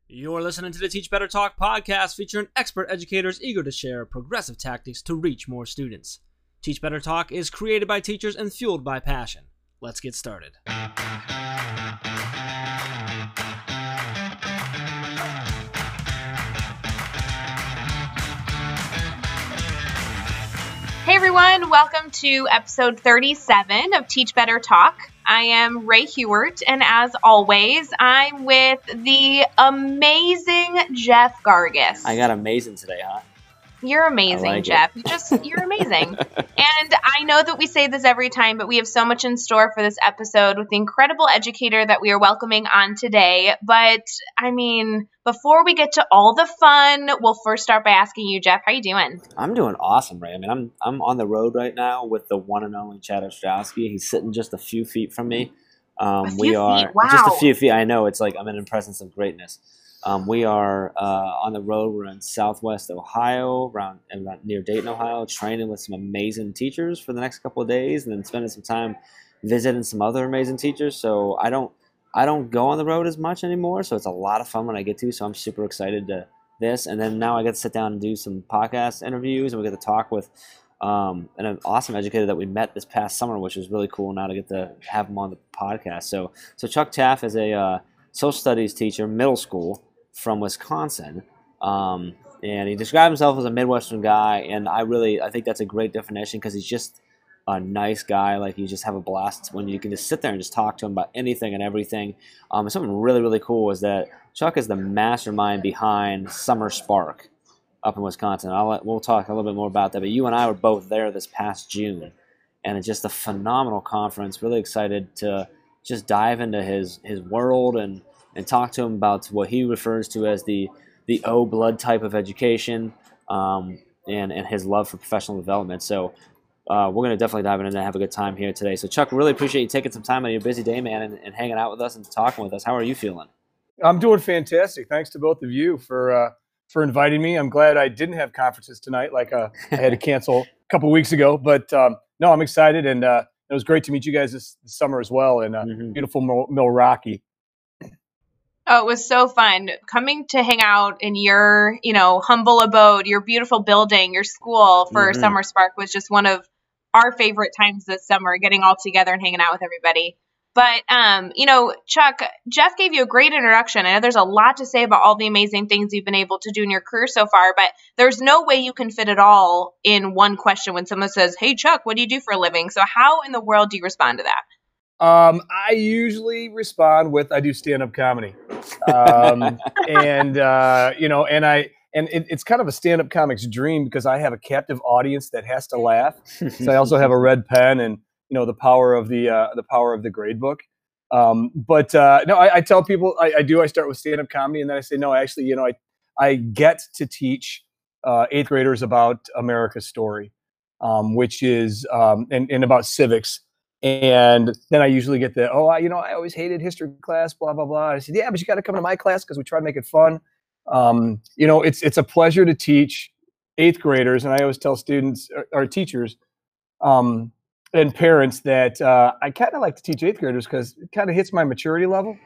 You're listening to the Teach Better Talk podcast featuring expert educators eager to share progressive tactics to reach more students. Teach Better Talk is created by teachers and fueled by passion. Let's get started. Hey everyone, welcome to episode 37 of Teach Better Talk. I am Ray Hewart, and as always, I'm with the amazing Jeff Gargas. I got amazing today, huh? You're amazing, Jeff. You're amazing. And I know that we say this every time, but we have so much in store for this episode with the incredible educator that we are welcoming on today. But, I mean, before we get to all the fun, we'll first start by asking you, Jeff, how you doing? I'm doing awesome, Ray. I mean, I'm on the road right now with the one and only Chad Ostrowski. He's sitting just a few feet from me. A few feet? Wow. Just a few feet. I know, it's like I'm in the presence of greatness. We are on the road. We're in Southwest Ohio, around near Dayton, Ohio, training with some amazing teachers for the next couple of days, and then spending some time visiting some other amazing teachers. So I don't go on the road as much anymore. So it's a lot of fun when I get to. So I'm super excited to this. And then now I get to sit down and do some podcast interviews, and we get to talk with an awesome educator that we met this past summer, which was really cool. Now to get to have him on the podcast. So Chuck Taff is a social studies teacher, middle school, from Wisconsin, and he described himself as a Midwestern guy, and I think that's a great definition because he's just a nice guy. Like, you just have a blast when you can just sit there and just talk to him about anything and everything. And something really, really cool is that Chuck is the mastermind behind Summer Spark up in Wisconsin. We'll talk a little bit more about that, but you and I were both there this past June, and it's just a phenomenal conference. Really excited to just dive into his world and talk to him about what he refers to as the O blood type of education, and his love for professional development. So we're going to definitely dive in and have a good time here today. So Chuck, really appreciate you taking some time out of your busy day, man, and hanging out with us and talking with us. How are you feeling? I'm doing fantastic. Thanks to both of you for inviting me. I'm glad I didn't have conferences tonight, like I had to cancel a couple weeks ago. But no, I'm excited, and it was great to meet you guys this summer as well in beautiful Milwaukee. Oh, it was so fun coming to hang out in your, humble abode, your beautiful building, your school for Summer Spark was just one of our favorite times this summer, getting all together and hanging out with everybody. But, Chuck, Jeff gave you a great introduction. I know there's a lot to say about all the amazing things you've been able to do in your career so far, but there's no way you can fit it all in one question when someone says, "Hey, Chuck, what do you do for a living?" So how in the world do you respond to that? I usually respond with, I do stand-up comedy. It's kind of a stand-up comic's dream because I have a captive audience that has to laugh. So I also have a red pen and, the power of the grade book. I tell people I start with stand-up comedy, and then I say, no, actually, I get to teach eighth graders about America's story, which is, and about civics. And then I usually get I always hated history class, blah, blah, blah. I said, yeah, but you got to come to my class because we try to make it fun. It's a pleasure to teach eighth graders. And I always tell students or teachers and parents that I kind of like to teach eighth graders because it kind of hits my maturity level.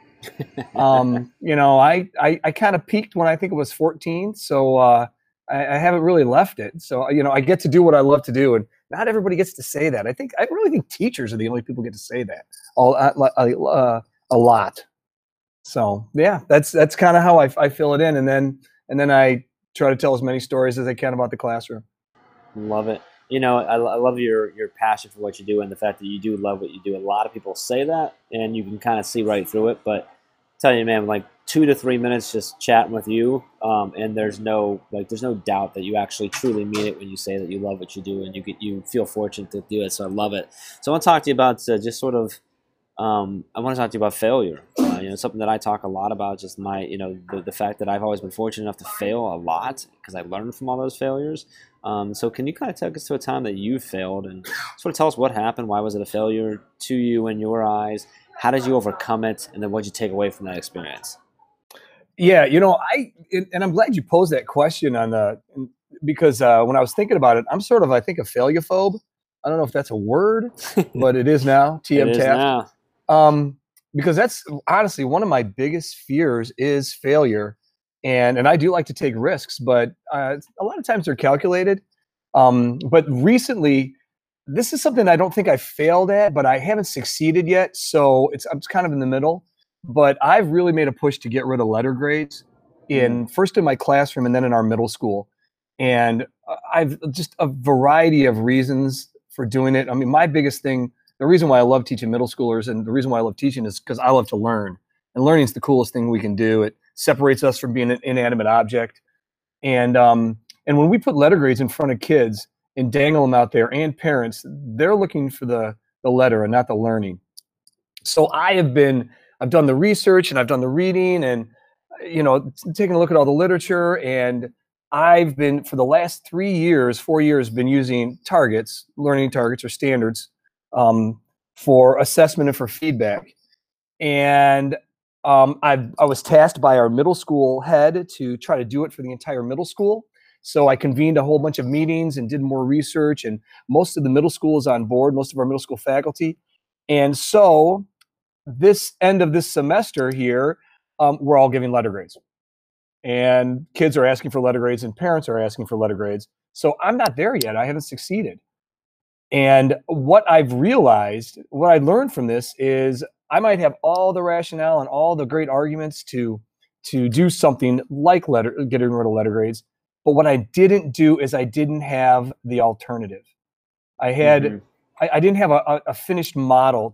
I kind of peaked when I think it was 14. So I haven't really left it. So, I get to do what I love to do. And not everybody gets to say that. I really think teachers are the only people who get to say that a lot. So yeah, that's kind of how I fill it in, and then I try to tell as many stories as I can about the classroom. Love it. I love your passion for what you do and the fact that you do love what you do. A lot of people say that, and you can kind of see right through it. But I tell you, man, like 2 to 3 minutes just chatting with you, and there's no doubt that you actually truly mean it when you say that you love what you do, and you feel fortunate to do it. So I love it. So I want to talk to you about just sort of. I want to talk to you about failure. Something that I talk a lot about. Just the fact that I've always been fortunate enough to fail a lot because I learned from all those failures. So can you kind of take us to a time that you failed and sort of tell us what happened? Why was it a failure to you in your eyes? How did you overcome it? And then what did you take away from that experience? Yeah, and I'm glad you posed that question because when I was thinking about it, I'm sort of, I think, a failure-phobe. I don't know if that's a word, but it is now. TM Taft. Because that's honestly one of my biggest fears is failure. and I do like to take risks, but a lot of times they're calculated. But recently, this is something I don't think I failed at, but I haven't succeeded yet. So I'm kind of in the middle. But I've really made a push to get rid of letter grades first in my classroom and then in our middle school. And I've just a variety of reasons for doing it. I mean, my biggest thing, the reason why I love teaching middle schoolers and the reason why I love teaching is because I love to learn. And learning is the coolest thing we can do. It separates us from being an inanimate object. And when we put letter grades in front of kids and dangle them out there and parents, they're looking for the letter and not the learning. So I've done the research and I've done the reading and, taking a look at all the literature. And I've been, for the last 4 years, been using targets, learning targets or standards for assessment and for feedback. And I was tasked by our middle school head to try to do it for the entire middle school. So I convened a whole bunch of meetings and did more research, and most of the middle school is on board, most of our middle school faculty. And so this end of this semester here, we're all giving letter grades. And kids are asking for letter grades and parents are asking for letter grades. So I'm not there yet. I haven't succeeded. And what I've realized, what I learned from this is I might have all the rationale and all the great arguments to do something like getting rid of letter grades. But what I didn't do is I didn't have the alternative. I didn't have a finished model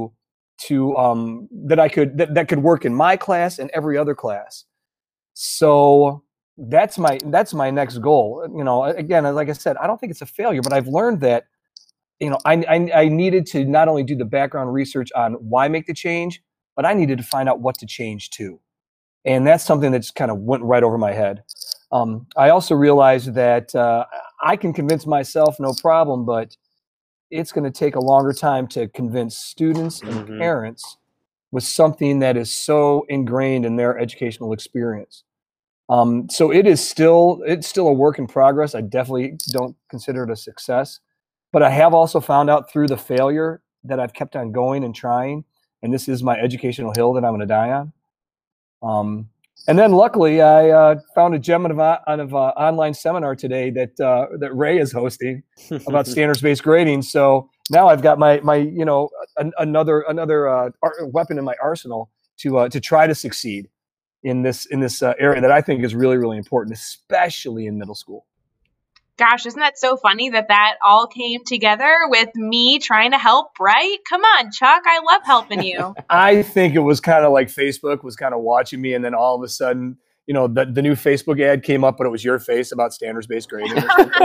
that could work in my class and every other class. So that's my next goal. Again, like I said, I don't think it's a failure, but I've learned that I needed to not only do the background research on why make the change, but I needed to find out what to change to. And that's something that just kind of went right over my head. I also realized that I can convince myself no problem, but it's going to take a longer time to convince students and parents with something that is so ingrained in their educational experience. So it's still a work in progress. I definitely don't consider it a success. But I have also found out through the failure that I've kept on going and trying, and this is my educational hill that I'm going to die on. And then luckily, I found a gem of an online seminar today that Ray is hosting about standards-based grading. So now I've got my another weapon in my arsenal to try to succeed in this area that I think is really, really important, especially in middle school. Gosh, isn't that so funny that all came together with me trying to help, right? Come on, Chuck. I love helping you. I think it was kind of like Facebook was kind of watching me, and then all of a sudden, the new Facebook ad came up, but it was your face about standards-based grading.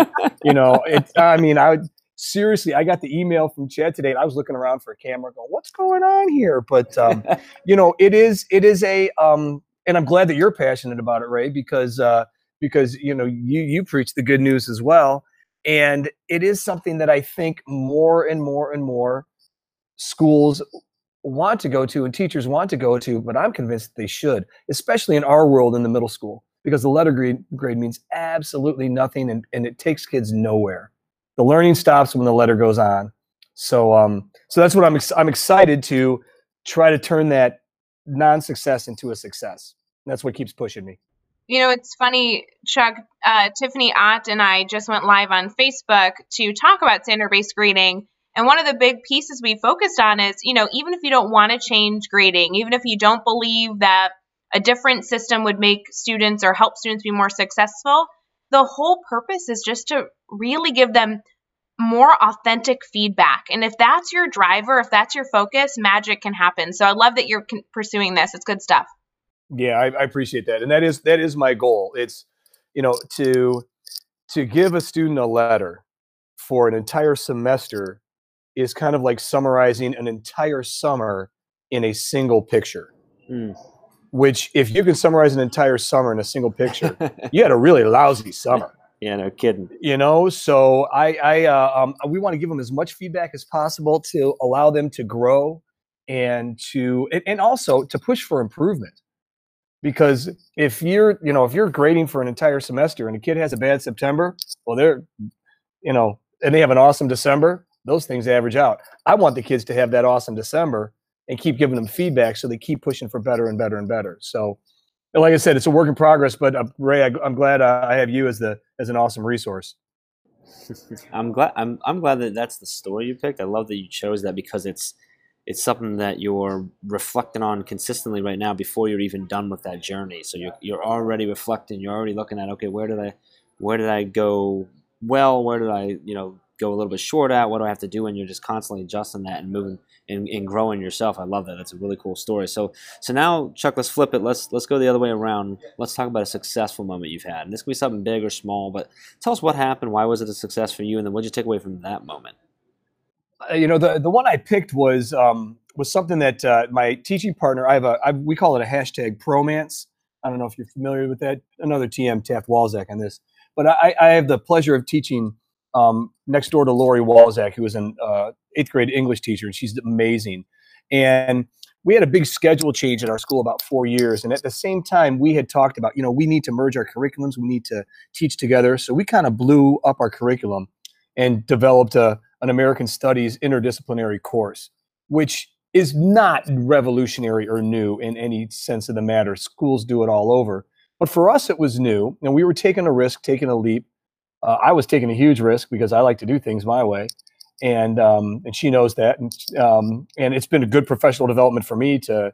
Seriously, I got the email from Chad today, and I was looking around for a camera going, what's going on here? But, it is a, and I'm glad that you're passionate about it, Ray, because you preach the good news as well. And it is something that I think more and more and more schools want to go to and teachers want to go to, but I'm convinced they should, especially in our world in the middle school, because the letter grade means absolutely nothing and it takes kids nowhere. The learning stops when the letter goes on. So that's what I'm excited to try to turn that non-success into a success. That's what keeps pushing me. It's funny, Chuck, Tiffany Ott and I just went live on Facebook to talk about standard-based grading. And one of the big pieces we focused on is, even if you don't want to change grading, even if you don't believe that a different system would make students or help students be more successful, the whole purpose is just to really give them more authentic feedback. And if that's your driver, if that's your focus, magic can happen. So I love that you're pursuing this. It's good stuff. Yeah, I appreciate that. And that is my goal. It's, to give a student a letter for an entire semester is kind of like summarizing an entire summer in a single picture. Which, if you can summarize an entire summer in a single picture, you had a really lousy summer. Yeah, no kidding. So we want to give them as much feedback as possible to allow them to grow and also to push for improvement. Because if you're grading for an entire semester and a kid has a bad September, well, and they have an awesome December, those things average out. I want the kids to have that awesome December and keep giving them feedback so they keep pushing for better and better and better. So like I said, it's a work in progress. But Ray, I'm glad I have you as an awesome resource. I'm glad that that's the story you picked. I love that you chose that because it's something that you're reflecting on consistently right now before you're even done with that journey. So you're already reflecting. You're already looking at, okay, where did I go well? Where did I go a little bit short at? What do I have to do? And you're just constantly adjusting that and moving and growing yourself. I love that. That's a really cool story. So now, Chuck, let's flip it. Let's go the other way around. Let's talk about a successful moment you've had. And this could be something big or small, but tell us what happened. Why was it a success for you? And then what did you take away from that moment? The one I picked was something that my teaching partner, we call it a hashtag Promance. I don't know if you're familiar with that. Another TM Taft Walzak on this. But I have the pleasure of teaching next door to Lori Walzak, who is an 8th grade English teacher, and she's amazing. And we had a big schedule change at our school about 4 years. And at the same time, we had talked about, we need to merge our curriculums. We need to teach together. So we kind of blew up our curriculum and developed an American Studies interdisciplinary course, which is not revolutionary or new in any sense of the matter. Schools do it all over. But for us, it was new. And we were taking a risk, taking a leap. I was taking a huge risk because I like to do things my way. And she knows that. And it's been a good professional development for me to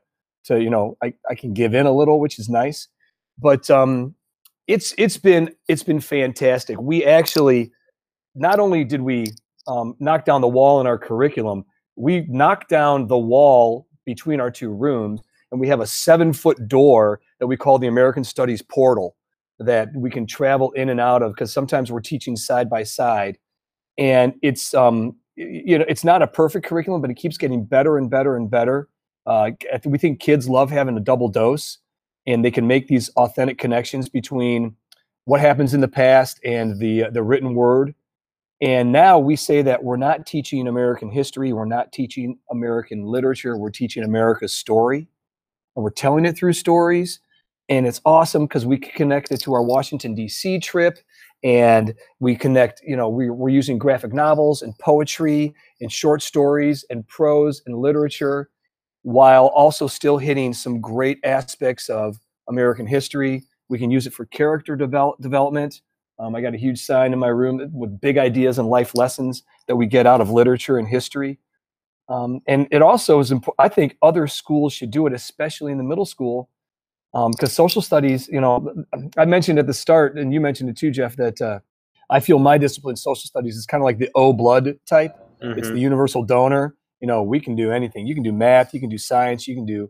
I can give in a little, which is nice. But it's been fantastic. We actually, not only did we knock down the wall in our curriculum, we knocked down the wall between our two rooms, and we have a 7-foot door that we call the American Studies portal that we can travel in and out of, because sometimes we're teaching side by side. And it's it's not a perfect curriculum, but it keeps getting better and better and better. We think kids love having a double dose, and they can make these authentic connections between what happens in the past and the written word. And now we say that we're not teaching American history, we're not teaching American literature, we're teaching America's story, and we're telling it through stories. And it's awesome because we can connect it to our Washington, D.C. trip. And we connect, we're using graphic novels and poetry and short stories and prose and literature, while also still hitting some great aspects of American history. We can use it for character development. I got a huge sign in my room with big ideas and life lessons that we get out of literature and history. And it also is important. I think other schools should do it, especially in the middle school. Because social studies, I mentioned at the start, and you mentioned it too, Jeff, that I feel my discipline, social studies, is kind of like the O blood type. Mm-hmm. It's the universal donor. We can do anything. You can do math, you can do science, you can do,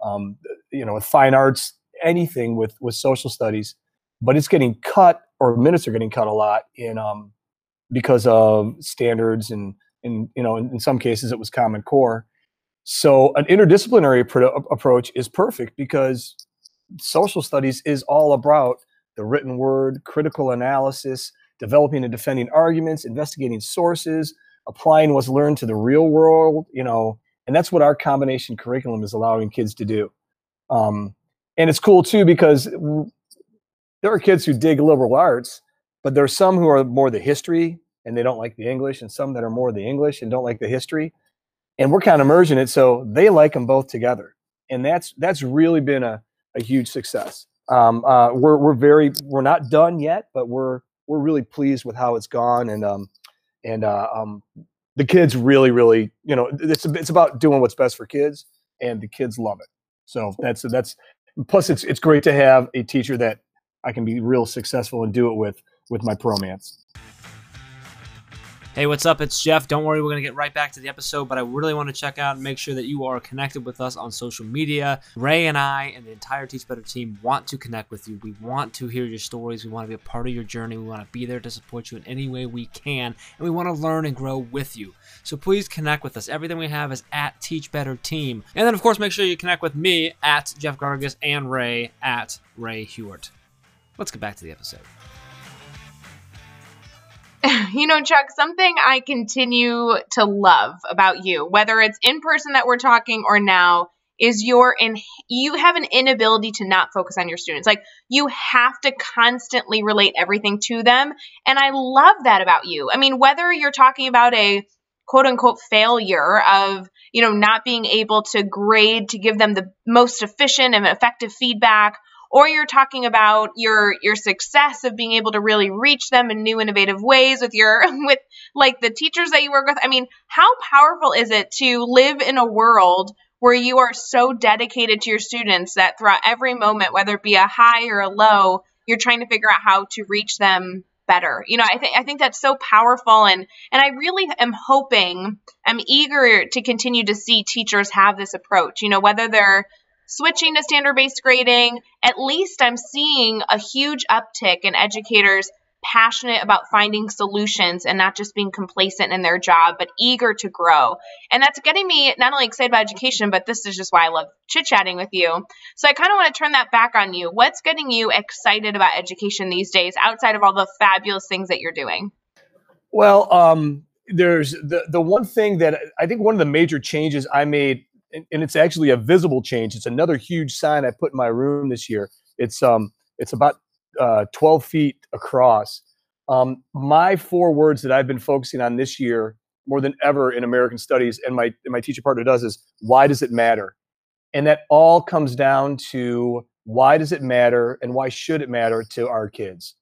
fine arts, anything with social studies. But it's getting cut, or minutes are getting cut a lot because of standards, and in some cases it was Common Core. So an interdisciplinary approach is perfect, because social studies is all about the written word, critical analysis, developing and defending arguments, investigating sources, applying what's learned to the real world, and that's what our combination curriculum is allowing kids to do. And it's cool too, because there are kids who dig liberal arts, but there are some who are more the history and they don't like the English, and some that are more the English and don't like the history. And we're kind of merging it so they like them both together. And that's really been a huge success. We're not done yet, but we're really pleased with how it's gone, and the kids really it's about doing what's best for kids, and the kids love it. So that's plus it's great to have a teacher that I can be real successful and do it with my Promance. Hey, what's up? It's Jeff. Don't worry, we're going to get right back to the episode, but I really want to check out and make sure that you are connected with us on social media. Ray and I and the entire Teach Better team want to connect with you. We want to hear your stories. We want to be a part of your journey. We want to be there to support you in any way we can, and we want to learn and grow with you. So please connect with us. Everything we have is at Teach Better Team. And then, of course, make sure you connect with me at Jeff Gargas and Ray at Ray Hewart. Let's get back to the episode. Chuck, something I continue to love about you, whether it's in person that we're talking or now, is you have an inability to not focus on your students. Like, you have to constantly relate everything to them. And I love that about you. I mean, whether you're talking about a quote unquote failure of, not being able to grade to give them the most efficient and effective feedback, or you're talking about your success of being able to really reach them in new innovative ways with with like the teachers that you work with. I mean, how powerful is it to live in a world where you are so dedicated to your students that throughout every moment, whether it be a high or a low, you're trying to figure out how to reach them better. I think that's so powerful, and I really am hoping, I'm eager to continue to see teachers have this approach. Whether they're switching to standard-based grading, at least I'm seeing a huge uptick in educators passionate about finding solutions and not just being complacent in their job, but eager to grow. And that's getting me not only excited about education, but this is just why I love chit-chatting with you. So I kind of want to turn that back on you. What's getting you excited about education these days outside of all the fabulous things that you're doing? Well, there's the one thing that I think one of the major changes I made, and it's actually a visible change. It's another huge sign I put in my room this year. It's about 12 feet across. My 4 words that I've been focusing on this year more than ever in American Studies, and my teacher partner does, is why does it matter? And that all comes down to why does it matter and why should it matter to our kids?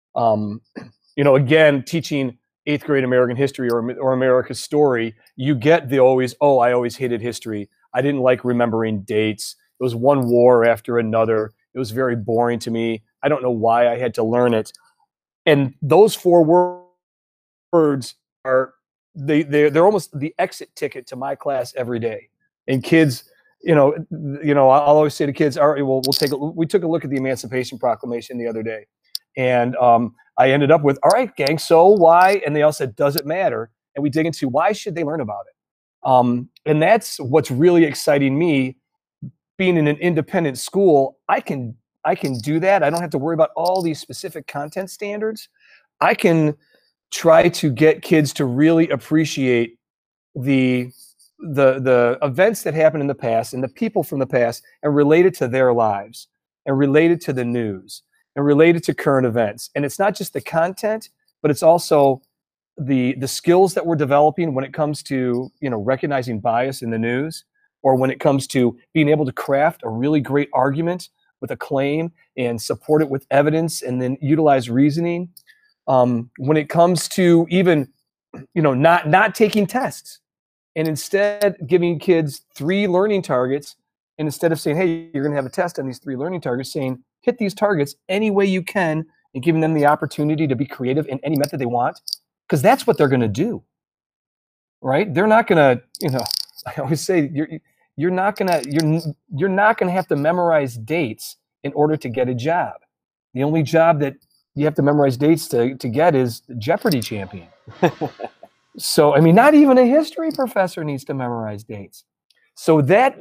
Again, teaching 8th grade American history or America's story, you get the always, oh, I always hated history. I didn't like remembering dates. It was one war after another. It was very boring to me. I don't know why I had to learn it. And those 4 words are they're almost the exit ticket to my class every day. And kids, I'll always say to kids, all right, well, we took a look at the Emancipation Proclamation the other day, and I ended up with, all right, gang, so why? And they all said, does it matter? And we dig into why should they learn about it? And that's what's really exciting me. Being in an independent school, I can do that. I don't have to worry about all these specific content standards. I can try to get kids to really appreciate the events that happened in the past and the people from the past and relate it to their lives and relate it to the news and relate it to current events. And it's not just the content, but it's also the skills that we're developing when it comes to, recognizing bias in the news, or when it comes to being able to craft a really great argument with a claim and support it with evidence and then utilize reasoning. When it comes to even, not taking tests and instead giving kids 3 learning targets, and instead of saying, hey, you're going to have a test on these 3 learning targets, saying, hit these targets any way you can and giving them the opportunity to be creative in any method they want, because that's what they're going to do, right? They're not going to, I always say, you're not gonna have to memorize dates in order to get a job. The only job that you have to memorize dates to get is Jeopardy champion. So, I mean, not even a history professor needs to memorize dates. So that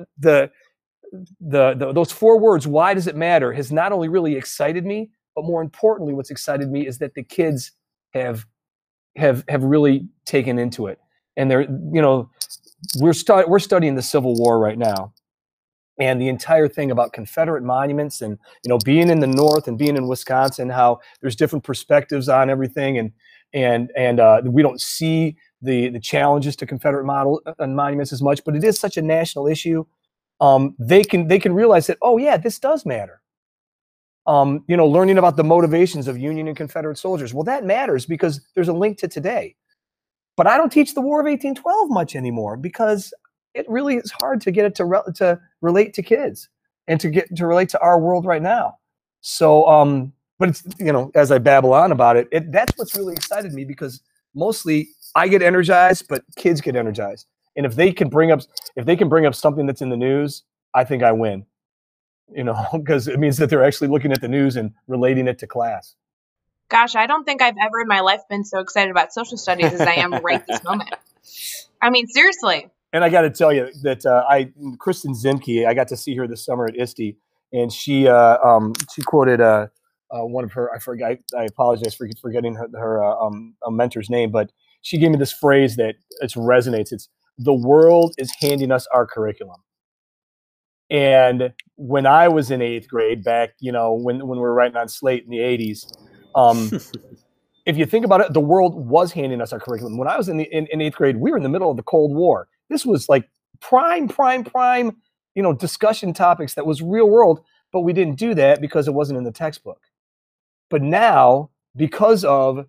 those 4 words, why does it matter, has not only really excited me, but more importantly, what's excited me is that the kids have really taken into it. And they're, we're studying the Civil War right now, and the entire thing about Confederate monuments and, being in the North and being in Wisconsin, how there's different perspectives on everything. And we don't see the challenges to Confederate monuments as much, but it is such a national issue. They can realize that, oh yeah, this does matter. Learning about the motivations of Union and Confederate soldiers. Well, that matters because there's a link to today. But I don't teach the War of 1812 much anymore because it really is hard to get it to relate to kids and to relate to our world right now. So, but it's, as I babble on about it, that's what's really excited me, because mostly I get energized, but kids get energized. And if they can bring up something that's in the news, I think I win, because it means that they're actually looking at the news and relating it to class. Gosh, I don't think I've ever in my life been so excited about social studies as I am right this moment. I mean, seriously. And I got to tell you that Kristen Zimke, I got to see her this summer at ISTE, and she quoted one of her, I forgot, I apologize for forgetting her mentor's name, but she gave me this phrase that resonates. It's, the world is handing us our curriculum. And when I was in 8th grade back, when we were writing on slate in the 80s, if you think about it, the world was handing us our curriculum. When I was in 8th grade, we were in the middle of the Cold War. This was like prime, discussion topics that was real world. but we didn't do that because it wasn't in the textbook. But now, because of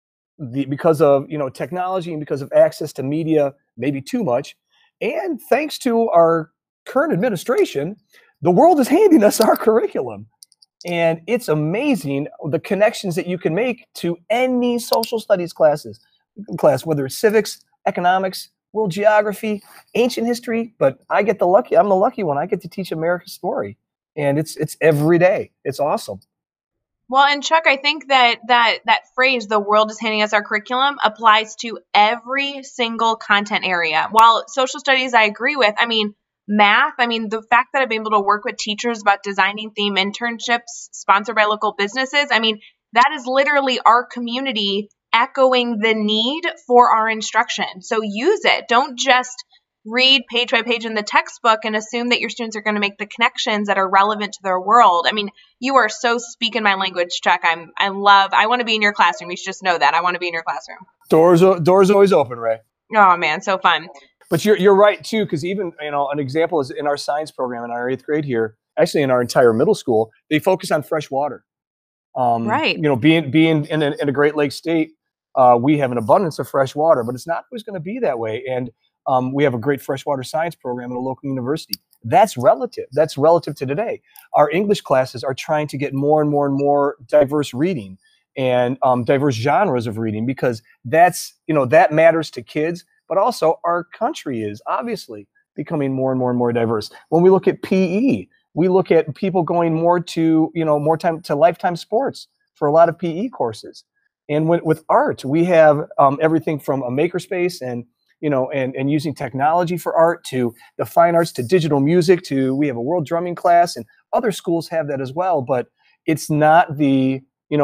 technology and because of access to media, maybe too much, and thanks to our current administration, the world is handing us our curriculum. And it's amazing the connections that you can make to any social studies class, whether it's civics, economics, world geography, ancient history. But I'm the lucky one. I get to teach America's story. And it's every day. It's awesome. Well, and Chuck, I think that phrase, the world is handing us our curriculum, applies to every single content area. While social studies, I agree with, math, the fact that I've been able to work with teachers about designing theme internships sponsored by local businesses, that is literally our community echoing the need for our instruction. So use it. Don't just read page by page in the textbook and assume that your students are going to make the connections that are relevant to their world. You are so speaking my language, Chuck. I want to be in your classroom. You should just know that. I want to be in your classroom. Doors always open, Ray. Oh man, so fun. But you're right too, because even an example is in our science program in our 8th grade here, actually in our entire middle school, they focus on fresh water. Right. Being in a Great Lakes state, we have an abundance of fresh water, but it's not always going to be that way. And we have a great freshwater science program at a local university. That's relative. That's relative to today. Our English classes are trying to get more and more and more diverse reading and diverse genres of reading, because that matters to kids, but also our country is obviously becoming more and more and more diverse. When we look at PE, we look at people going more time to lifetime sports for a lot of PE courses. And with art, we have everything from a makerspace and using technology for art, to the fine arts, to digital music, to we have a world drumming class, and other schools have that as well. But it's not we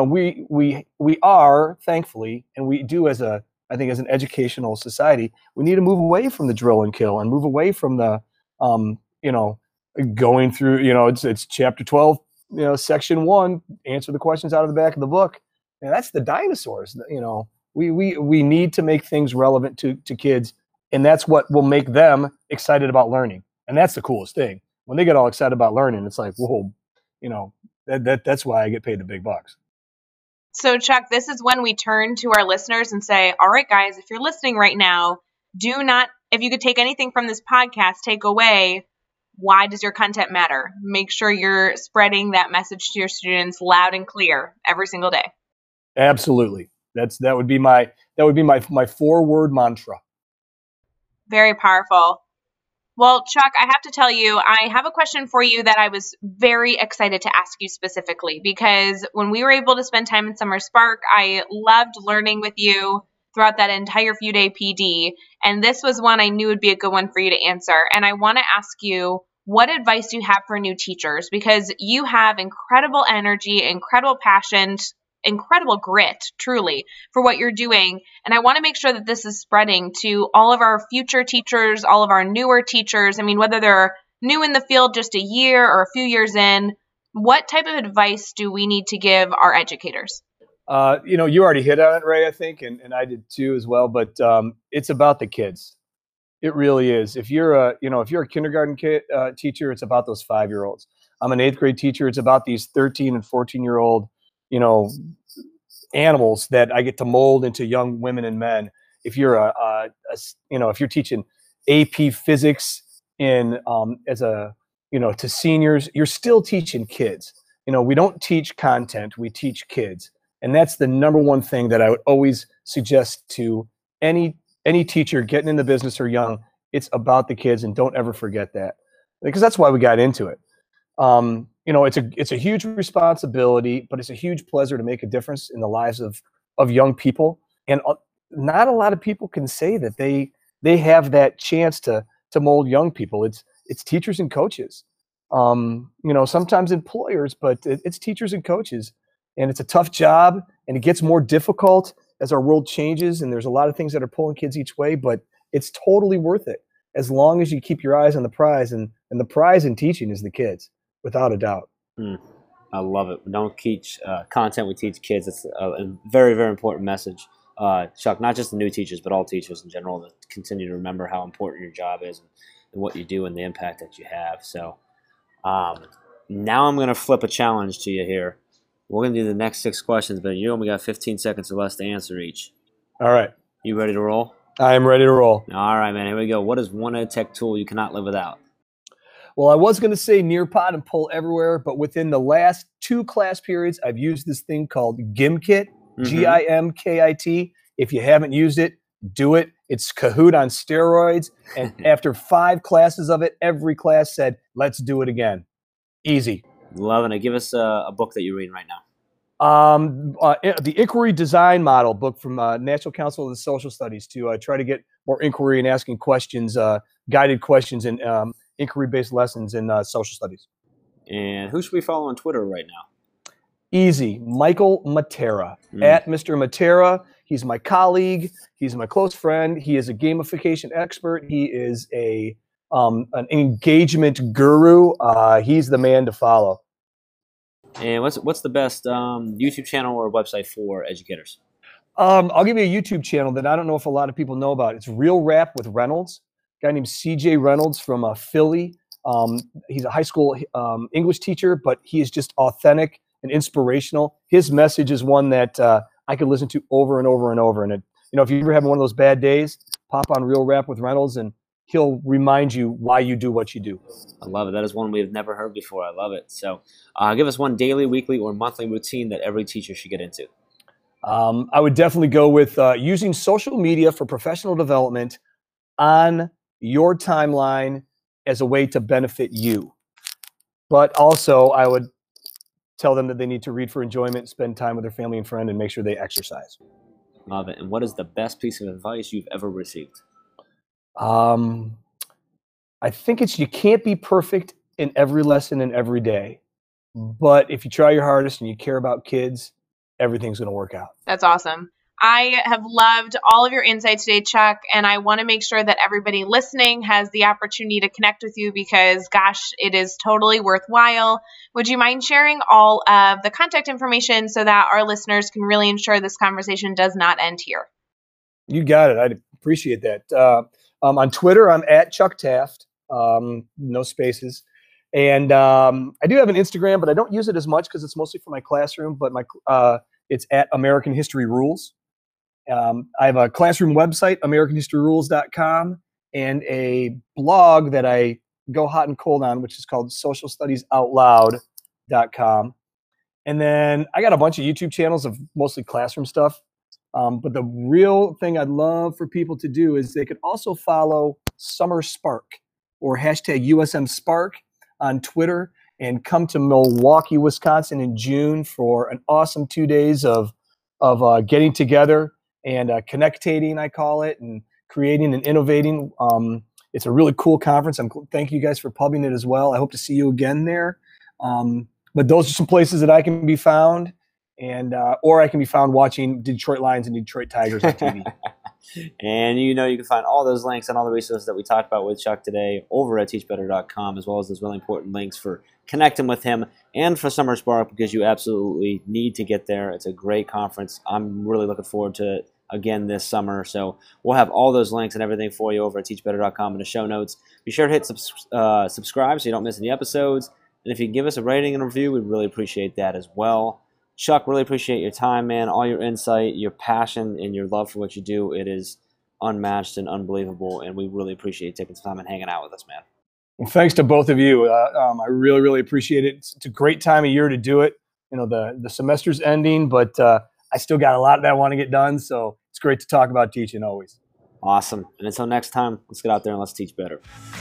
are, thankfully, and we do as an educational society, we need to move away from the drill and kill and move away from the, going through, it's chapter 12, section 1, answer the questions out of the back of the book. And that's the dinosaurs, We need to make things relevant to kids, and that's what will make them excited about learning. And that's the coolest thing. When they get all excited about learning, it's like, whoa, that's why I get paid the big bucks. So Chuck, this is when we turn to our listeners and say, all right, guys, if you're listening right now, if you could take anything from this podcast, take away, why does your content matter? Make sure you're spreading that message to your students loud and clear every single day. Absolutely. That would be my 4-word mantra. Very powerful. Well, Chuck, I have to tell you, I have a question for you that I was very excited to ask you specifically, because when we were able to spend time in Summer Spark, I loved learning with you throughout that entire few-day PD, and this was one I knew would be a good one for you to answer. And I want to ask you, what advice do you have for new teachers? Because you have incredible energy, incredible passion, incredible grit, truly, for what you're doing. And I want to make sure that this is spreading to all of our future teachers, all of our newer teachers. Whether they're new in the field just a year or a few years in, what type of advice do we need to give our educators? You already hit on it, Ray, I think, and I did too as well, but it's about the kids. It really is. If you're a kindergarten teacher, it's about those 5-year-olds. I'm an 8th grade teacher. It's about these 13 and 14-year-old animals that I get to mold into young women and men. If you're if you're teaching AP physics to seniors, you're still teaching kids. We don't teach content, we teach kids. And that's the number one thing that I would always suggest to any teacher getting in the business or young. It's about the kids, and don't ever forget that, because that's why we got into it. It's a huge responsibility, but it's a huge pleasure to make a difference in the lives of young people. And not a lot of people can say that they have that chance to mold young people. It's teachers and coaches, sometimes employers, but it's teachers and coaches. And it's a tough job, and it gets more difficult as our world changes. And there's a lot of things that are pulling kids each way, but it's totally worth it as long as you keep your eyes on the prize. And the prize in teaching is the kids. Without a doubt. I love it. We don't teach content, we teach kids. It's a very, very important message. Chuck, not just the new teachers, but all teachers in general, to continue to remember how important your job is and what you do and the impact that you have. So, Now I'm going to flip a challenge to you here. We're going to do the next 6 questions, but you only got 15 seconds or less to answer each. All right. You ready to roll? I am ready to roll. All right, man. Here we go. What is one EdTech tool you cannot live without? Well, I was going to say Nearpod and Pull Everywhere, but within the last 2 class periods, I've used this thing called GimKit, GIMKIT. If you haven't used it, do it. It's Kahoot on steroids. And after 5 classes of it, every class said, let's do it again. Easy. Loving it. Give us a book that you're reading right now. The Inquiry Design Model book from National Council of the Social Studies to try to get more inquiry and asking questions, guided questions and inquiry-based lessons in social studies. And who should we follow on Twitter right now? Easy. Michael Matera. At Mr. Matera. He's my colleague. He's my close friend. He is a gamification expert. He is an engagement guru. He's the man to follow. And what's the best YouTube channel or website for educators? I'll give you a YouTube channel that I don't know if a lot of people know about. It's Real Rap with Reynolds. A guy named CJ Reynolds from Philly. He's a high school English teacher, but he is just authentic and inspirational. His message is one that I could listen to over and over and over. And if you're ever having one of those bad days, pop on Real Rap with Reynolds, and he'll remind you why you do what you do. I love it. That is one we have never heard before. I love it. So give us one daily, weekly, or monthly routine that every teacher should get into. I would definitely go with using social media for professional development on your timeline as a way to benefit you. But also, I would tell them that they need to read for enjoyment, spend time with their family and friend, and make sure they exercise. Love it. And what is the best piece of advice you've ever received? I think you can't be perfect in every lesson and every day. But if you try your hardest and you care about kids, everything's going to work out. That's awesome. I have loved all of your insights today, Chuck, and I want to make sure that everybody listening has the opportunity to connect with you because, gosh, it is totally worthwhile. Would you mind sharing all of the contact information so that our listeners can really ensure this conversation does not end here? You got it. I'd appreciate that. On Twitter, I'm at Chuck Taft, no spaces. And I do have an Instagram, but I don't use it as much because it's mostly for my classroom, but it's at American History Rules. I have a classroom website, AmericanHistoryRules.com, and a blog that I go hot and cold on, which is called SocialStudiesOutLoud.com. And then I got a bunch of YouTube channels of mostly classroom stuff. But the real thing I'd love for people to do is they could also follow Summer Spark or hashtag USM Spark on Twitter and come to Milwaukee, Wisconsin in June for an awesome 2 days of getting together and connectating, I call it, and creating and innovating. It's a really cool conference. Thank you guys for pubbing it as well. I hope to see you again there. But those are some places that I can be found, and or I can be found watching Detroit Lions and Detroit Tigers on TV. And you can find all those links and all the resources that we talked about with Chuck today over at teachbetter.com, as well as those really important links for connecting with him and for Summer Spark, because you absolutely need to get there. It's a great conference. I'm really looking forward to it again this summer. So we'll have all those links and everything for you over at teachbetter.com in the show notes. Be sure to hit subscribe so you don't miss any episodes. And if you can give us a rating and review, we'd really appreciate that as well. Chuck, really appreciate your time, man, all your insight, your passion, and your love for what you do. It is unmatched and unbelievable, and we really appreciate you taking some time and hanging out with us, man. Well, thanks to both of you. I really, really appreciate it. It's a great time of year to do it. The semester's ending, but I still got a lot that I want to get done, so it's great to talk about teaching always. Awesome. And until next time, let's get out there and let's teach better.